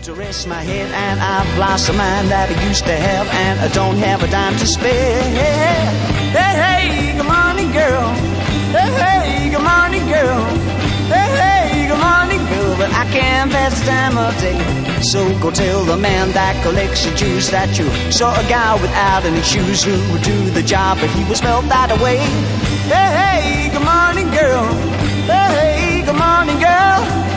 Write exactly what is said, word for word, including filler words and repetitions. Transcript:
to rest my head, and I've lost the mind that I used to have, and I don't have a dime to spare. Hey, hey, good morning, girl. Hey, hey, good morning, girl. Hey, hey, good morning, girl. But I can't pass the time of day. So go tell the man that collects your juice that you saw a guy without any shoes who would do the job, but he was felt that way. Hey, hey, good morning, girl. Hey, hey, good morning, girl.